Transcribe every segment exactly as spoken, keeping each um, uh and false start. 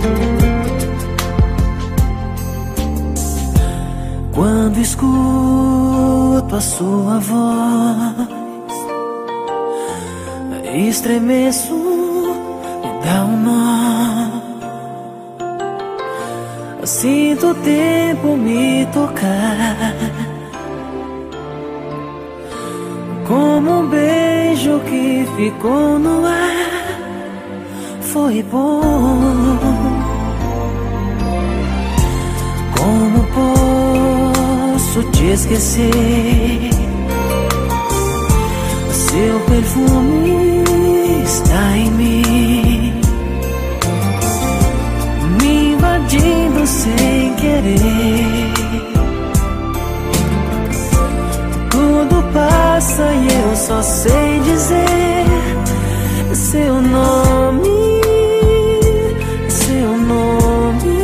Quando escuto a sua voz, estremeço, me dá um nó. Sinto o tempo me tocar, como um beijo que ficou no ar. Foi bom. Como posso te esquecer? Seu perfume está em mim, me invadindo sem querer. Tudo passa e eu só sei dizer seu nome, seu nome.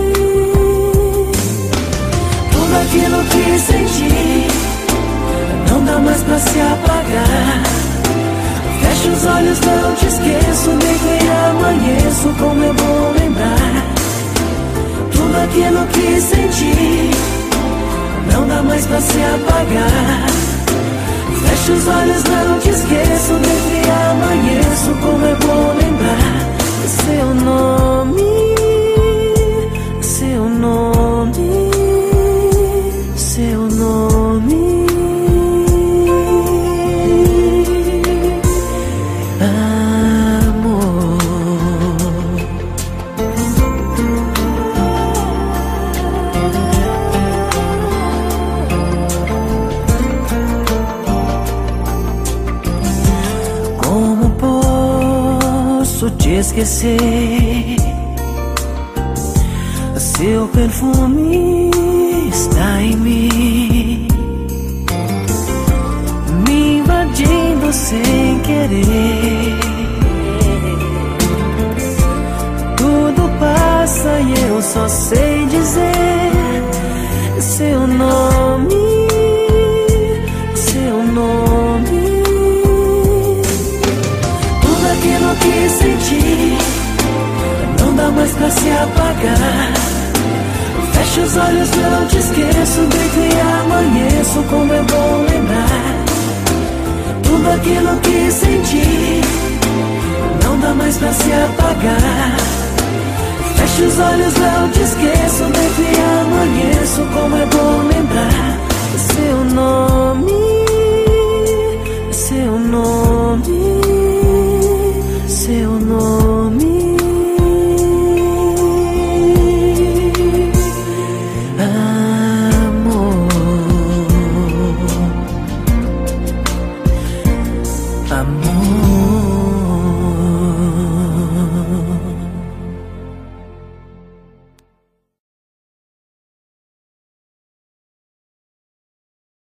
Tudo aquilo que senti não dá mais pra se apagar. Fecho os olhos, não te esqueço, deito e amanheço, como é bom lembrar. Tudo aquilo que senti não dá mais pra se apagar. Fecho os olhos, não te esqueço, deito e amanheço, como é bom lembrar. Seu nome, seu nome, seu nome. Como posso te esquecer? Seu perfume está em mim, me invadindo sem querer. Tudo passa e eu só sei dizer seu nome, seu nome. Aquilo que senti não dá mais pra se apagar. Fecho os olhos, não te esqueço, deito e amanheço, como é bom lembrar. Tudo aquilo que senti não dá mais pra se apagar. Fecho os olhos, não te esqueço, deito e amanheço, como é bom lembrar. Seu nome,